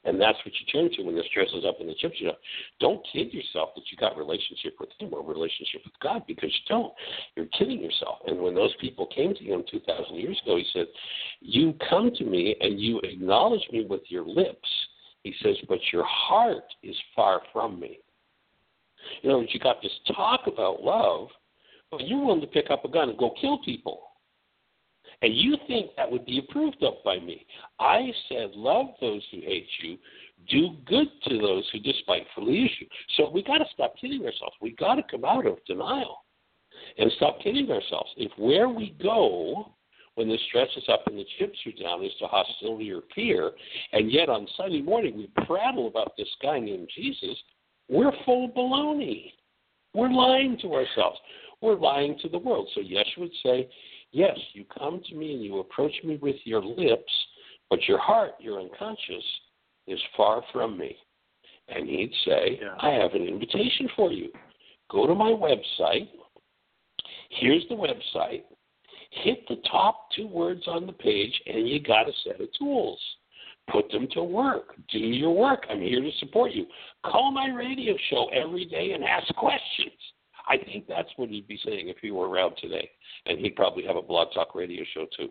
And that's what you turn to when the stress is up in the chips. You know, don't kid yourself that you got a relationship with him or a relationship with God, because you don't. You're kidding yourself. And when those people came to him two thousand years ago, he said, you come to me and you acknowledge me with your lips. He says, but your heart is far from me. You know, you got this talk about love, but you're willing to pick up a gun and go kill people. And you think that would be approved of by me. I said, love those who hate you, do good to those who despitefully use you. So we got to stop kidding ourselves. We got to come out of denial and stop kidding ourselves. If where we go when the stress is up and the chips are down is to hostility or fear, and yet on Sunday morning we prattle about this guy named Jesus, we're full of baloney. We're lying to ourselves. We're lying to the world. So Yeshua would say, yes, you come to me and you approach me with your lips, but your heart, your unconscious, is far from me. And he'd say, yeah. I have an invitation for you. Go to my website. Here's the website. Hit the top two words on the page, and you got a set of tools. Put them to work. Do your work. I'm here to support you. Call my radio show every day and ask questions. I think that's what he'd be saying if he were around today. And he'd probably have a Blog Talk radio show, too.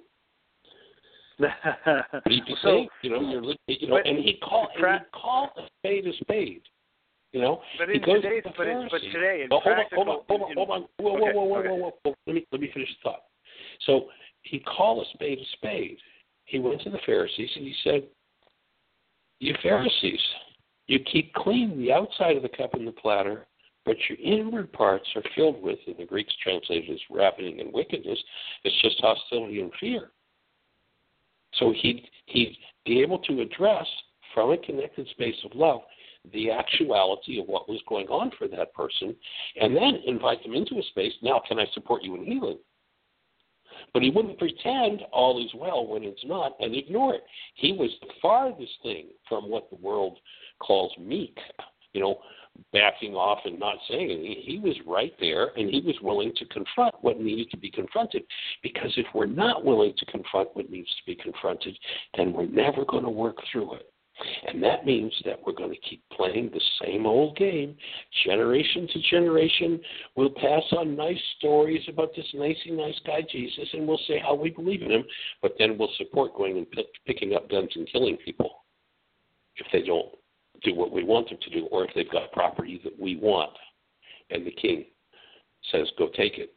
he'd be saying, you know, you're, you know, and he'd call, and he'd call a spade a spade. You know, but in today's, to but, in, but today, in oh, practical, hold on, hold on, hold on, hold on. Whoa, okay, whoa, whoa, okay. whoa, whoa, whoa. Let me, let me finish the thought. So he'd call a spade a spade. He went to the Pharisees and he said, you Pharisees, you keep clean the outside of the cup and the platter, but your inward parts are filled with, and the Greeks translated as ravening and wickedness, it's just hostility and fear. So he'd, he'd be able to address, from a connected space of love, the actuality of what was going on for that person, and then invite them into a space, now can I support you in healing? But he wouldn't pretend all is well when it's not and ignore it. He was the farthest thing from what the world calls meek, you know, backing off and not saying anything. He was right there, and he was willing to confront what needed to be confronted. Because if we're not willing to confront what needs to be confronted, then we're never going to work through it. And that means that we're going to keep playing the same old game. Generation to generation, we'll pass on nice stories about this nicey nice guy Jesus, and we'll say how we believe in him, but then we'll support going and p- picking up guns and killing people if they don't do what we want them to do, or if they've got property that we want, and the king says, go take it.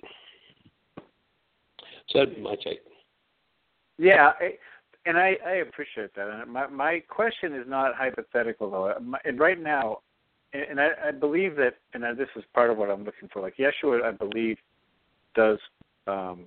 So that'd be my take. Yeah, I, and I, I appreciate that. And my, my question is not hypothetical, though. My, and right now, and I, I believe that, and this is part of what I'm looking for, like Yeshua, I believe, does um,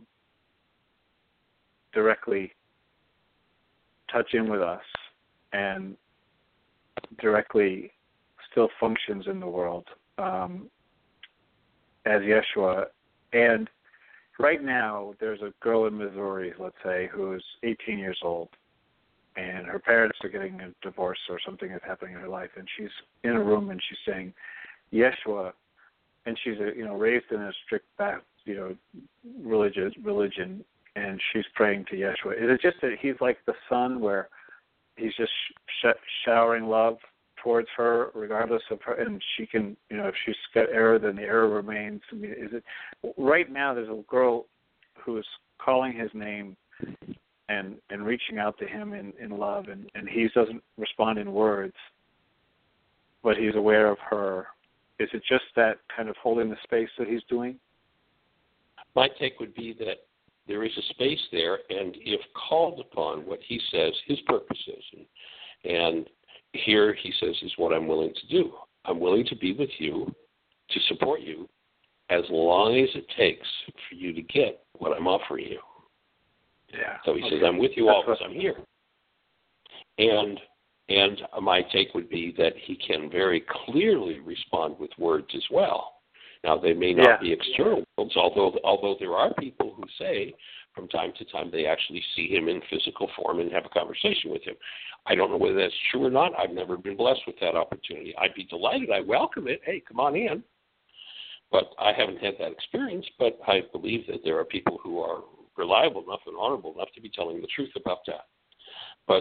directly touch in with us and directly still functions in the world um, as Yeshua. And right now, there's a girl in Missouri, let's say, who's eighteen years old, and her parents are getting a divorce or something is happening in her life, and she's in a room and she's saying, Yeshua, and she's a, you know raised in a strict, you know, religious religion, and she's praying to Yeshua. Is it just that he's like the sun, where he's just sh- showering love towards her, regardless of her, and she can, you know, if she's got error, then the error remains. I mean, is it right now? There's a girl who's calling his name and and reaching out to him in, in love, and, and he doesn't respond in words, but he's aware of her. Is it just that kind of holding the space that he's doing? My take would be that there is a space there, and if called upon, what he says his purpose is, and, and here he says is what I'm willing to do. I'm willing to be with you, to support you, as long as it takes for you to get what I'm offering you. Yeah. So he okay. says, I'm with you always. I'm here. And and my take would be that he can very clearly respond with words as well. Now, they may not yeah. be external words, although although there are people who say from time to time they actually see him in physical form and have a conversation with him. I don't know whether that's true or not. I've never been blessed with that opportunity. I'd be delighted. I welcome it. Hey, come on in. But I haven't had that experience, but I believe that there are people who are reliable enough and honorable enough to be telling the truth about that. But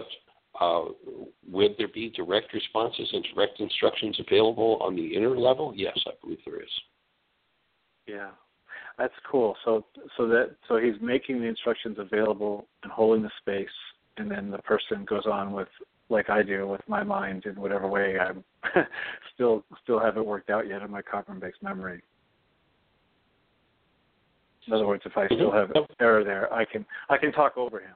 uh, would there be direct responses and direct instructions available on the inner level? Yes, I believe there is. Yeah, that's cool. So, so that so he's making the instructions available and holding the space, and then the person goes on with, like I do, with my mind in whatever way I'm still still haven't worked out yet in my carbon-based memory. In other words, if I still have an error there, I can I can talk over him.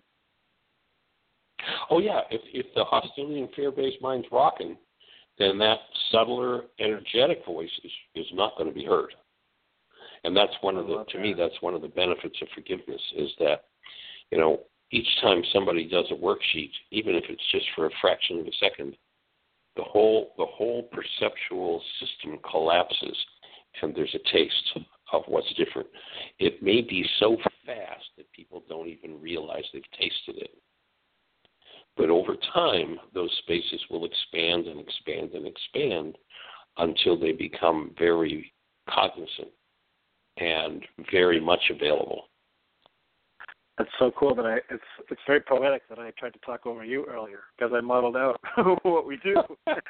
Oh yeah, if if the hostility and fear-based mind's rocking, then that subtler, energetic voice is, is not going to be heard. And that's one of the, to me, that's one of the benefits of forgiveness is that, you know, each time somebody does a worksheet, even if it's just for a fraction of a second, the whole the whole perceptual system collapses, and there's a taste of what's different. It may be so fast that people don't even realize they've tasted it. But over time, those spaces will expand and expand and expand until they become very cognizant and very much available. That's so cool that I it's it's very poetic that I tried to talk over you earlier because I modeled out what we do.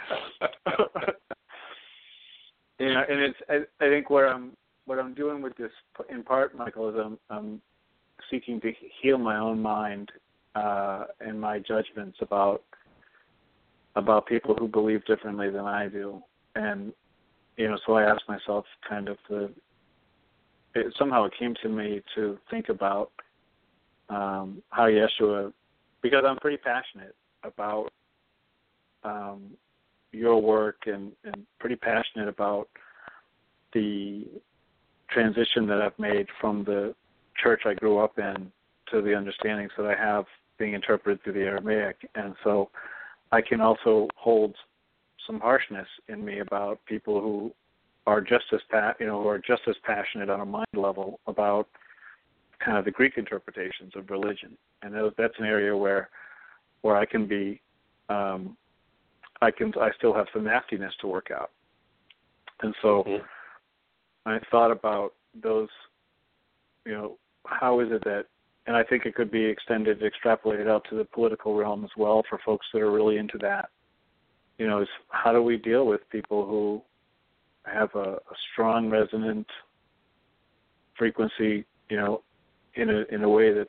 Yeah, and it's I, I think where I'm what I'm doing with this in part, Michael, is I'm, I'm seeking to heal my own mind uh, and my judgments about about people who believe differently than I do, and you know, so I asked myself kind of the it, somehow it came to me to think about um, how Yeshua, because I'm pretty passionate about um, your work and, and pretty passionate about the transition that I've made from the church I grew up in to the understandings that I have being interpreted through the Aramaic. And so I can also hold some harshness in me about people who are just as pa- you know, who are just as passionate on a mind level about kind of the Greek interpretations of religion. And that's an area where where I can be um, I can I still have some nastiness to work out. And so mm-hmm. I thought about those, you know, how is it that, and I think it could be extended, extrapolated out to the political realm as well for folks that are really into that. You know, is how do we deal with people who have a, a strong resonant frequency, you know, in a in a way that's,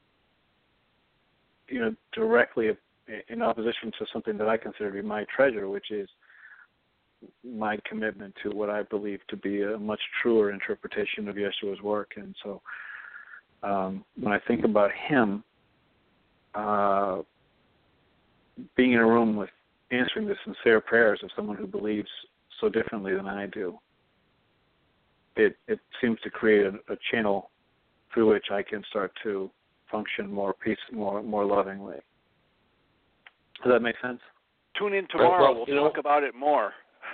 you know, directly in opposition to something that I consider to be my treasure, which is my commitment to what I believe to be a much truer interpretation of Yeshua's work. And so um, when I think about him, uh, being in a room with answering the sincere prayers of someone who believes so differently than I do, it, it seems to create a, a channel through which I can start to function more peace, more more lovingly. Does that make sense? Tune in tomorrow. Well, we'll know, talk about it more.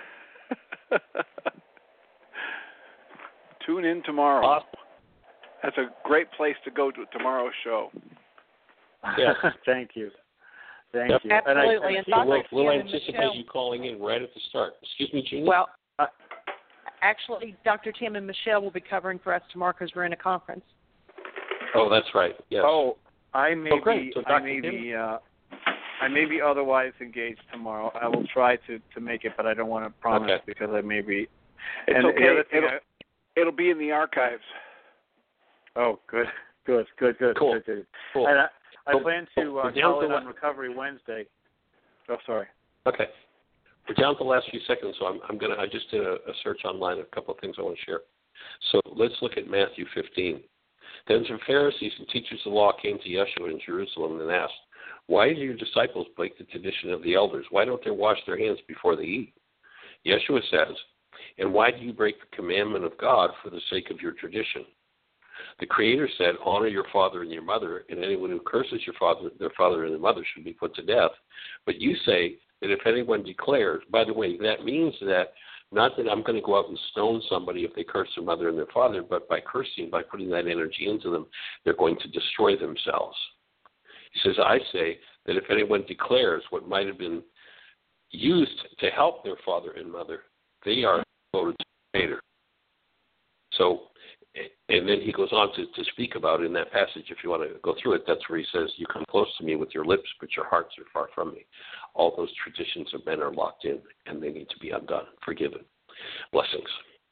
Tune in tomorrow. Awesome. That's a great place to go to tomorrow's show. Yes. Thank you. Thank yep. you. Absolutely. And I, and we'll, we'll anticipate Michelle, you calling in right at the start. Excuse me, Jeannie? Well, uh, actually, Doctor Tim and Michelle will be covering for us tomorrow because we're in a conference. Oh, that's right. Yes. Oh, I may oh, be. So I may be. Uh, I may be otherwise engaged tomorrow. I will try to, to make it, but I don't want to promise okay. because I may be. It's and okay. The other thing it'll, I, it'll be in the archives. Oh, good, good, good, good. Cool. Good, good. Cool. And I, I cool. plan to uh, cool. call in on Recovery Wednesday. Oh, sorry. Okay. We're down to the last few seconds, so I'm, I'm gonna. I just did a, a search online. A couple of things I want to share. So let's look at Matthew fifteen. Then some Pharisees and teachers of the law came to Yeshua in Jerusalem and asked, "Why do your disciples break the tradition of the elders? Why don't they wash their hands before they eat?" Yeshua says, "And why do you break the commandment of God for the sake of your tradition? The Creator said, 'Honor your father and your mother,' and anyone who curses your father, their father and their mother should be put to death. But you say that if anyone declares," by the way, that means that not that I'm going to go out and stone somebody if they curse their mother and their father, but by cursing, by putting that energy into them, they're going to destroy themselves. He says, "I say that if anyone declares what might have been used to help their father and mother, they are devoted to the Creator." So And then he goes on to, to speak about in that passage, if you want to go through it, that's where he says, you come close to me with your lips, but your hearts are far from me. All those traditions of men are locked in, and they need to be undone, forgiven. Blessings.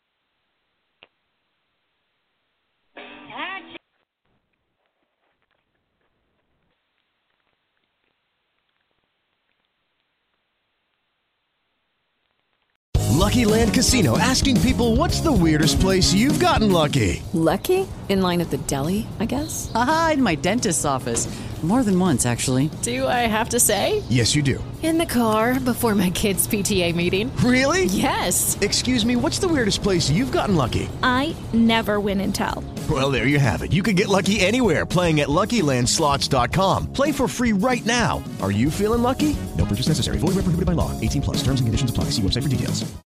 Lucky Land Casino, asking people, what's the weirdest place you've gotten lucky? Lucky? In line at the deli, I guess? Aha, in my dentist's office. More than once, actually. Do I have to say? Yes, you do. In the car before my kids' P T A meeting. Really? Yes. Excuse me, what's the weirdest place you've gotten lucky? I never win and tell. Well, there you have it. You can get lucky anywhere, playing at Lucky Land Slots dot com. Play for free right now. Are you feeling lucky? No purchase necessary. Void where prohibited by law. eighteen plus. Terms and conditions apply. See website for details.